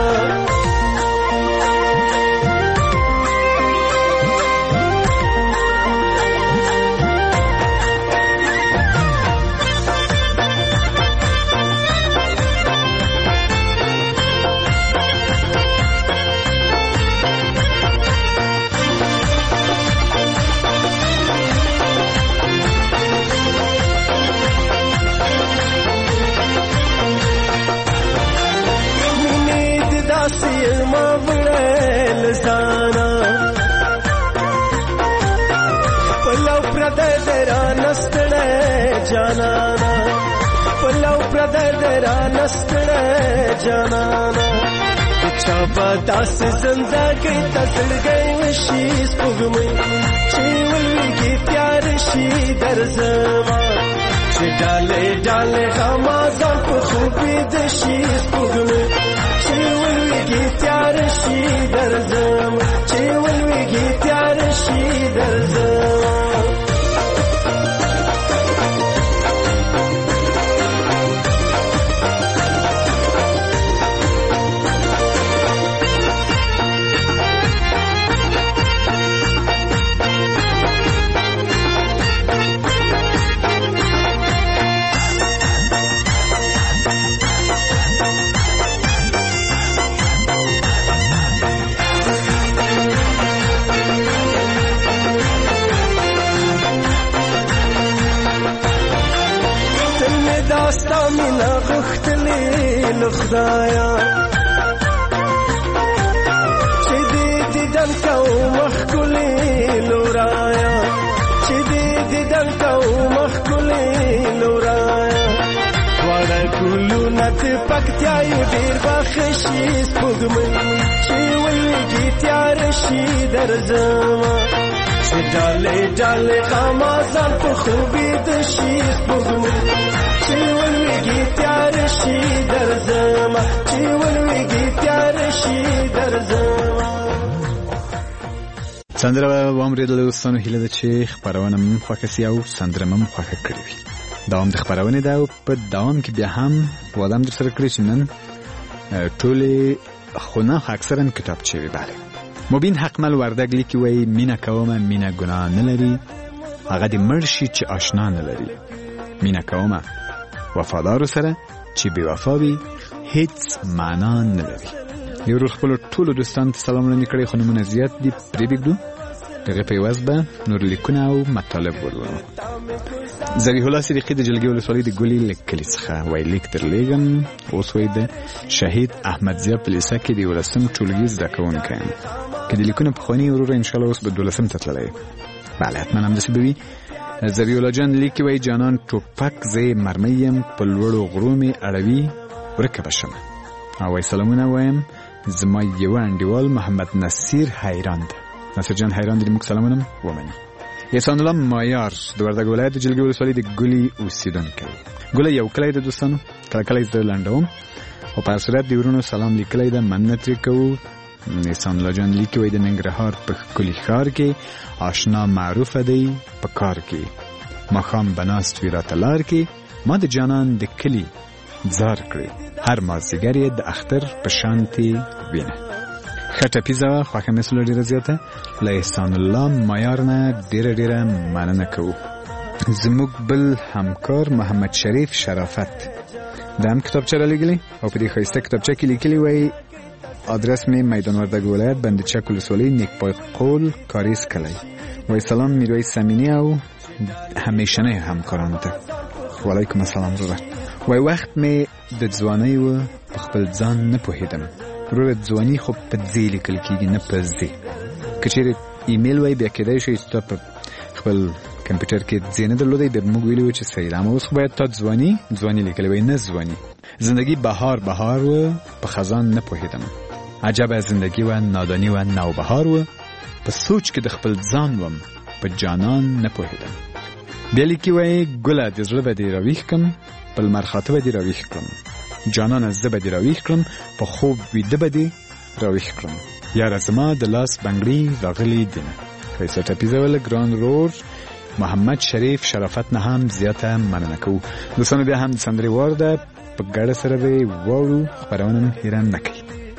پردې درانستړې جانانا پلو پردې درانستړې جانانا چا په داس زندګۍ تسړګې وشي سپوږمۍ چې ولګي تیار شي درځما چې ډالې ډالې غمازان په خوبې د شي سپوږمۍ چې ولګي تیار شي درځما چې ولګي تیار شي درځما مینا غختلی لخدایا چې دې دیدن کو مخکلی لورایا چې دې دیدن کو مخکلی لورایا وړه ګلو نت پکتیا یو ډیر بخشي سپوږمۍ چې ولګي تیار شي درځما چې ډالې ډالې غمازان په خوبې د شي سپوږمۍ چې ولګي تیار شي درځما چې ولګي تیار شي درځما سندره و امریدل دوستانو هیله ده چې خبرونه مم خوښه سي او سندره مم خوښه کړی وي دوام د خبرونه دا په دوام کې بیا هم ولادم در سره کړی چې نن ټولې خونه اکثرا کتابچې وي bale مبین حقمل وردګ لیکي وای مینا کومه مینا ګناه نه لري هغه د مرشي چې آشنا نه لري مینا کومه وفادار سره چې بے وفا وي هیڅ معنا نه لري یو روح خپل ټول دوستان ته سلامونه کړي خو نمونه زیات دي پرې بګدو دغه په واسبه نور لیکونه او مطالب ورولو زبیح الله صدیقی د جلګي ولسوالۍ د ګولي لیکلي څخه وای لیک تر لګم اوس وای د شهید احمد ضیاء پلیسا کې دی ولسم ټولګي زده کوونکی کې د لیکونه په خوني ورور ان شاء الله اوس به دولسم تتللی bale حتما هم دسی بوي زبیح الله جان لیکي وای جانان ټوپک زې مرمیم په لوړو غرومي اړوي ورکه بشم او وای سلامونه وایم زما یو انډیوال محمد نصیر حیران ده نصیر جان حیران دې موږ سلامونه ومني احسان الله مایار د وردګ ولایت د جلګي ولسوالۍ د ګولي اوسیدونکی ګولي یو کلی د دوستانو کله کله زه لندوم او په صورت دی ورونو سلام لیکلی د مننت کوو احسان الله جان لیکي وای د ننګرهار په کلی ښار کې آشنا معروف دی په کار کې مخام بناست وی راتلار کې ما د جانان د کلی زار کړی هر مازیګر د اختر په شانتي وینه خټه پیزا خوښه مثل ډیره زیاته له احسان الله مایار نه ډیره ډیره مننه کوو زموږ بل همکار محمد شریف شرافت د هم کتابچه را لګلی او په دې ښایسته کتابچه کې لیکلی وای آدرس می میدان وردګ ولایت بندچک ولسوالۍ نیکپای قول کاریز کلی وای سلام میرویس سمینی او همیشنه همکارانو ته وعلیکم السلام ورور وای وخت می د ځوانۍ و خپل ځان نه پوهیدم ورور ځواني خو په ځې لیکل کېږي نه په ځې که چېرې ایمیل وای بیا کېدای شي چې تا په خپل کمپیوټر کې ځې نه درلودی بیا موږ ویلي وو چې صحیح ده اما اوس خو باید تا ځواني ځواني لیکلی وای نه ځواني زندگی بهار بهار و په خزان نه پوهیدم عجبه زندگی و نادانی و نوبهار و په سوچ کې د خپل ځان وم په جانان نه پوهیدم بیا لیکي وای ګله د زړه به دې راویښ کړم په لمر خاته به دې راویښ کړم جانانه زه به دې راویښ کړم په خوب ویده به دې راویښ کړم یاره زما د لاس بنګړي راغلي دینه ښایسته ټپیزه وله ګران رور محمد شریف شرافت نه هم زیاته مننه کوو دوستانو بیا هم د سندرې وار ده په ګډه سره به واورو خپرونه مو هیره نه کوي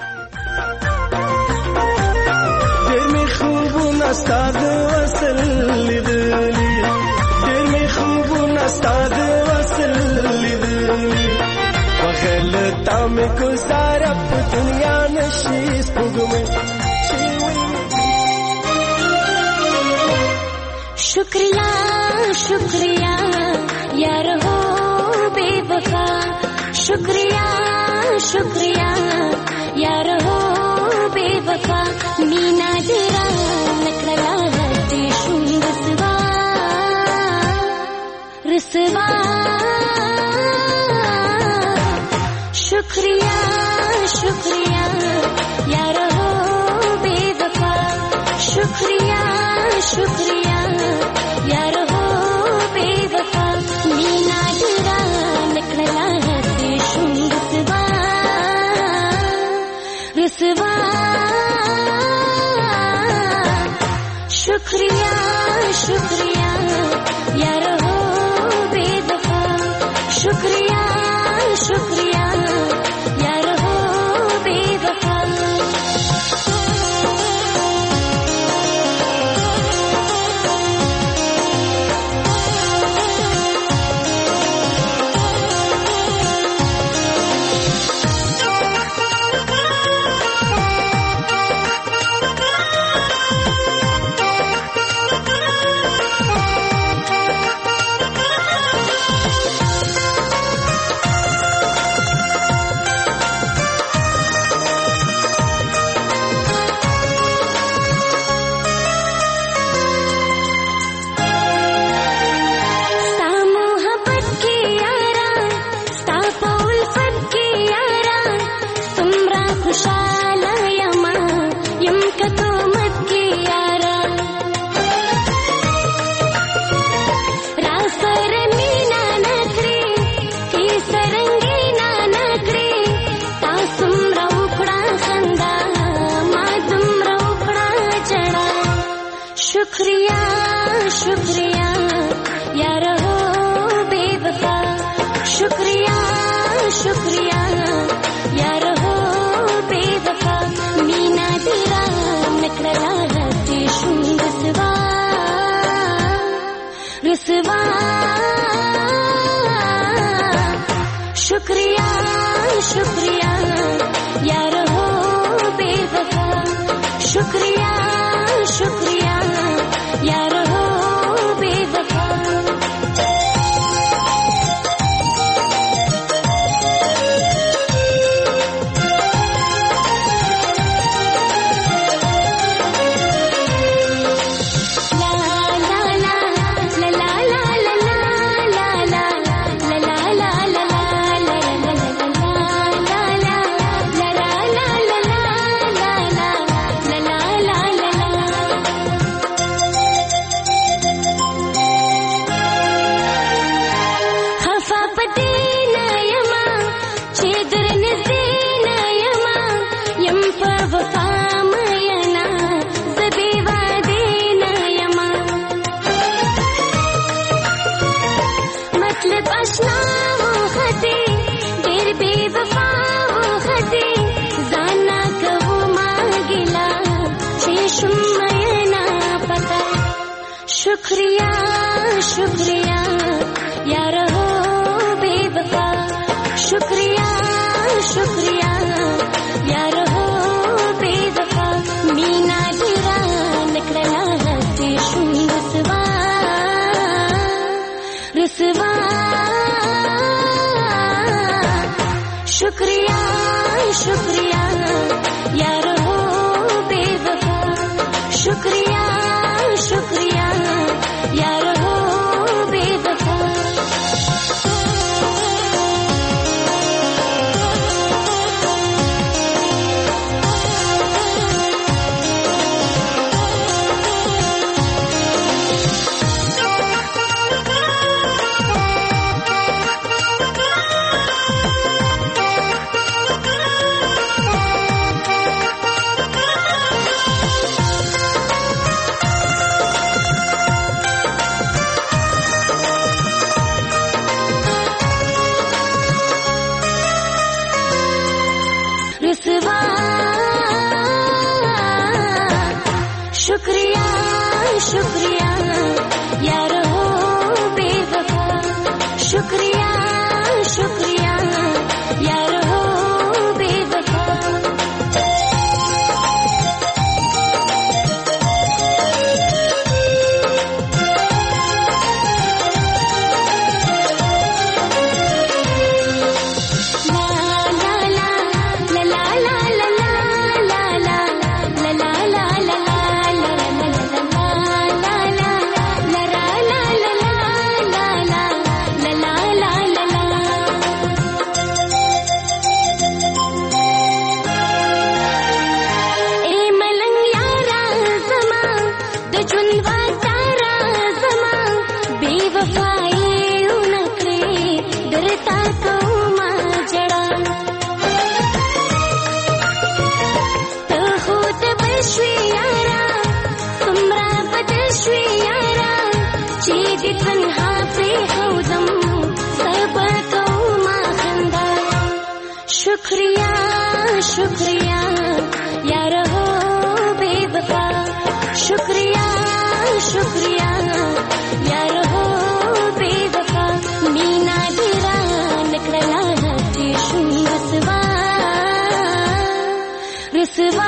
ډېر مې خوبونه ستا د وصل لیدلي ډېر مې خوبونه ستا د وصل لیدلي بغیر تا مې ګزاره په دنیا نشي سپوږمۍ शुक्रिया शुक्रिया यार हो बेवफा शुक्रिया शुक्रिया यार हो बेवफा मीना तेरा नखरा हटे शुंग सवा शुक्रिया यार हो बेवफा मीना गिरा निकला हसी शुंगसवा रुसवा शुक्रिया शुक्रिया यार हो बेवफा शुक्रिया शुक्रिया यार हो बेवफा शुक्रिया शुक्रिया यार हो बेवफा शुक्रिया शुक्रिया यार हो बेवफा मीना तेरा निकला हसी शुंगसवा रुसवा शुक्रिया शुक्रिया यार हो बेवफा शुक्रिया शुक्रिया यार हो बेवफा शुक्रिया शुक्रिया यार हो बेवफा शुक्रिया शुक्रिया यार हो बेवफा मीना गिरा निकला हसी शुंगसवा रुसवा शुक्रिया शुक्रिया यार हो बेवफा शुक्रिया शुक्रिया यार हो बे دې تنها پرېښودم صبر کومه خندا شکریا شکریا یاره هو بے وفا شکریا شکریا یاره هو بے وفا مینا دې را نکړله چې شوم رسوا رسوا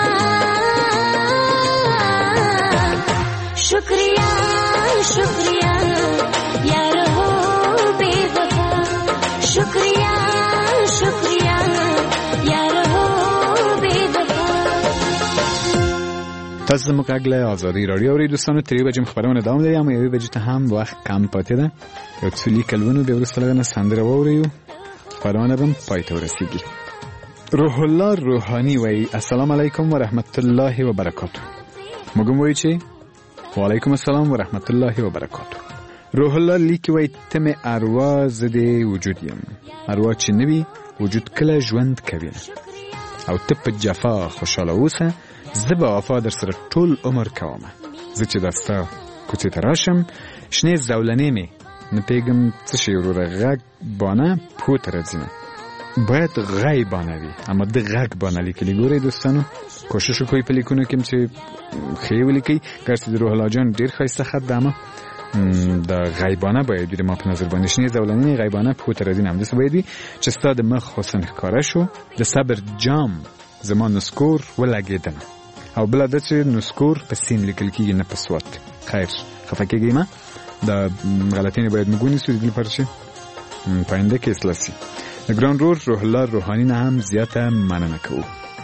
شکریا شکریا یار ہو بے وفا شکریا شکریا یار ہو بے وفا. تاسو زموږ غږ له آزادۍ راډیو اورئ دوستانو. تر یوې بجې خبرونه دوام لري اما یوې بجې ته هم وخت کم پاتې ده. یو څو لیکلونه بیا وروسته له هغه نه سندره واورئ خبرونه به هم پای ته ورسېږي. روح الله روحاني وایي السلام علیکم ورحمت الله وبرکاته. موږ هم وایو چې وعلیکم السلام ورحمت الله وبرکاته. روح الله لیکي وایي ته مې اروا زه دې وجود یم. اروا چې نه وي وجود کله ژوند کوي او ته په جفا خوشحاله اوسه زه به وفا در سره ټول عمر کوم. زه چې دا ستا کوڅې ته راشم شنې زولنې مې نه پوهېږم څه شی وروره غږ بانه پښو ته راځي نه باید غی بانه وي اما د غږ بانه لیکلي. ګورئ دوستانو کوشش وکړئ په لیکونو کې چې ښې ولیکئ. ګرچې د روح الله جان ډېر ښایسته خط ده اما د غیبانه باید وي. د ما په نظر باندې شنې زولنې غیبانه پښو ته راځي نه همداسې باید وي چې ستا د مخ حسن ښکاره شو د صبر جام زما نسکور ولګېدمه. او بله ده چې نسکور په سین لیکل کېږي نه په سوات. خیر خفه کېږئ مه دا غلطیانې باید موږ ونیسو د دې لپاره چې په آینده کې اصلاح سي. د ګران رور روح الله روحاني نه هم زیاته مننه کوو.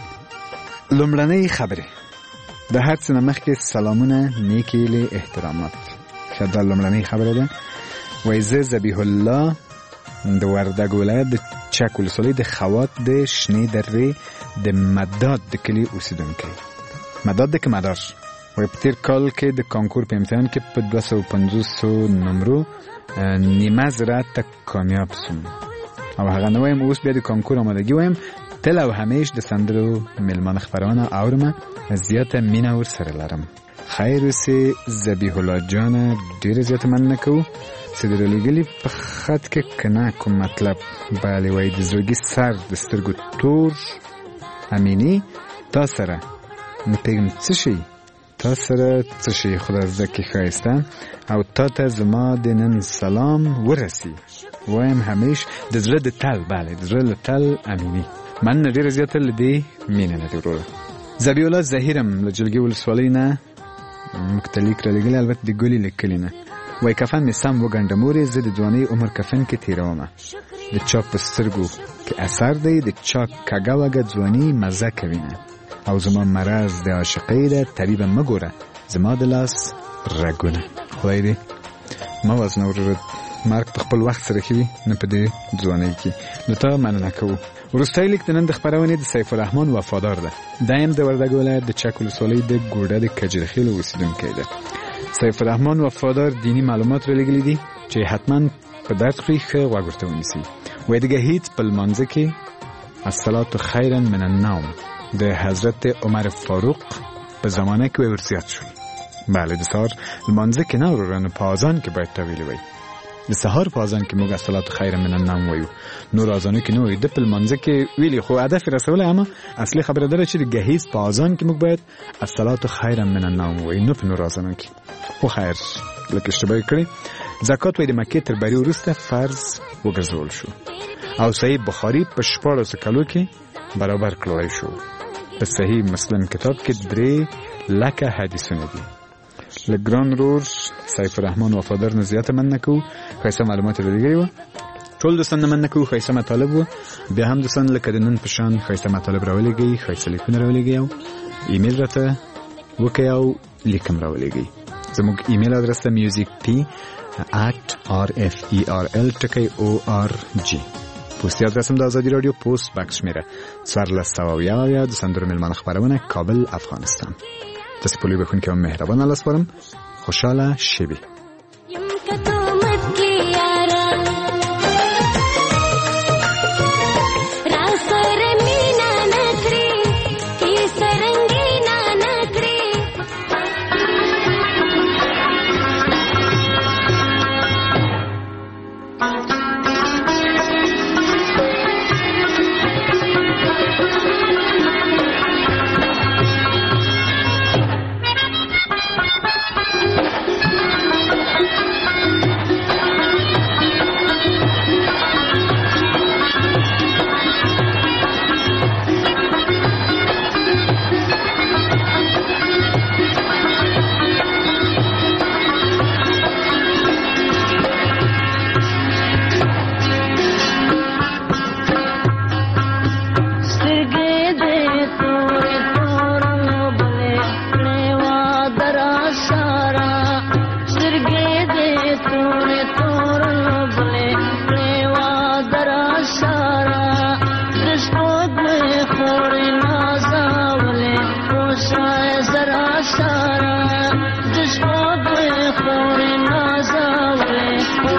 لومړنۍ خبرې د هر څه نه مخکې سلامونه نیکې هیلې احترامات. ښه دا لومړنۍ خبره ده. وایي زه ذبیح الله د وردګ ولایت د چک ولسوالۍ د خوات د شنې درې د مداد د کلي اوسېدونکی. مداد د که مدار وایي په تېر کال کې د کانکور په امتحان کې په دوه سوه پنځوسو نمرو نیمه زراعت ته کامیاب سوم او هغه نه وایم اوس بیا د کانکور آمادګي وایم. تل او همیش د سندرو میلمانه خپرونه اورمه زیاته مینه ورسره لرم. خیر اوسې ذبیح الله جانه ډېره زیاته مننه کوو چې د رالیږلي په خط کې که نه کوم مطلب بله وایي د زړګي سر د سترګو تور امیني تا سره نه پوهېږم څه شي تا سره څه شي خدای زده کې ښایسته او تا ته زما د نن سلام ورسي وایم همیش د زړه د تل بله د زړه له تل امیني. مننه ډېره زیاته له دې مینه نه دې وروره. ذبیح الله زهیرم له جلګې ولسوالۍ نه موږ ته لیک رالیږلی البته د ګلي له کلي نه. وایي کفن مې سم وګنډه مورې زه د ځوانۍ عمر کفن کې تېرومه. د چا په سترګو کې اثر دی د چا کږه وږه ځواني مزه کوي نه او زما مرض د عاشقۍ ده طبیبه مه ګوره زما د لاس رګونه. خدای دې مه وزنه وروره مرګ په خپل وخت سره ښه وي نه په دې ځوانۍ کې. له تا مننه کوو. وروستی لیک د نن د خپرونې د سیف الرحمن وفادار ده. دا هم د وردګ ولایت د چک ولسوالۍ د ګوډه د کجرخیلو اوسېدونکی ده. سیف الرحمن وفادار دینی معلومات رالیږلي دي چې حتما په درد خوري ښه غوږ ورته ونیسئ. وایي د ګهیځ په لمانځه کې الصلاة خیرا من النوم د حضرت عمر فاروق په زمانه کې ورزیات شول. بله د سهار لمانځه کې نه ورورانو په اذان کې باید تویلی وایي. د سهار په اذان کې موږ الصلاة خیرا من النوم وایو. نور اذانو کې نه وایو. د په لمانځه کې ویلي خو هدف یې رسولی اما اصلي خبره ده چې د ګهیځ په اذان کې موږ باید الصلاة خیرا من النوم وایو نه په نور اذانو کې. خو خیر لکه اشتباه یې کړې. زکات وایي د مکې تر بري وروسته فرض وګرځول شو او صحیح بخاري په شپاړسو کلو کې برابر کړلی شو. په صحیح مسلم کتاب کې درې لکه حدیثونه دي. له ګران رور سیف الرحمن وفادار نه زیاته مننه کوو. ښایسته معلومات یې رالیږلي وه. ټول دوستان نه مننه کوو. ښایسته مطالب وه. بیا هم دوستان لکه د نن په شان ښایسته مطالب راولېږئ ښایسته لیکونه راولېږئ او ایمیل راته وکئ او لیک هم راولېږئ. زموږ ایمیل ادرس ده میوزیک پی at r f e r l ټکی o r g. پوسټي ادرس هم د ازادي راډیو پوسټ باکس شمیره څوارلس سوه اویا اویا د سندرو میلمانه خپرونه کابل افغانستان. تاسو په لوی بخونکي او مهربان الله سپارم. خوشحاله شبي.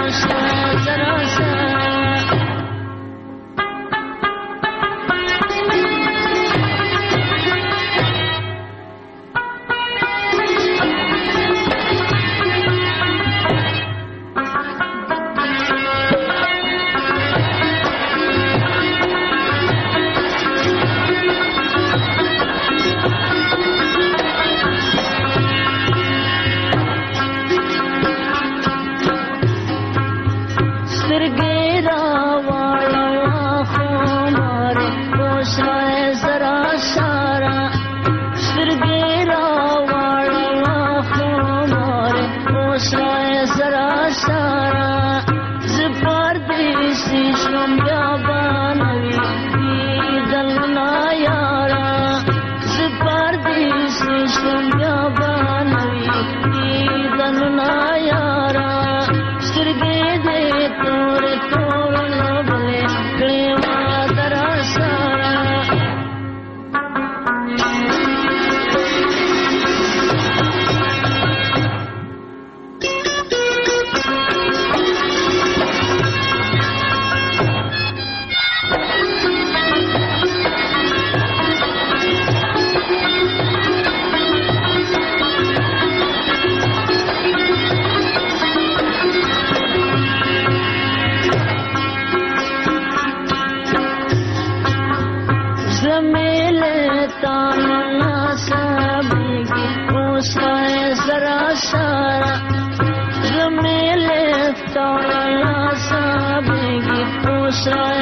Zara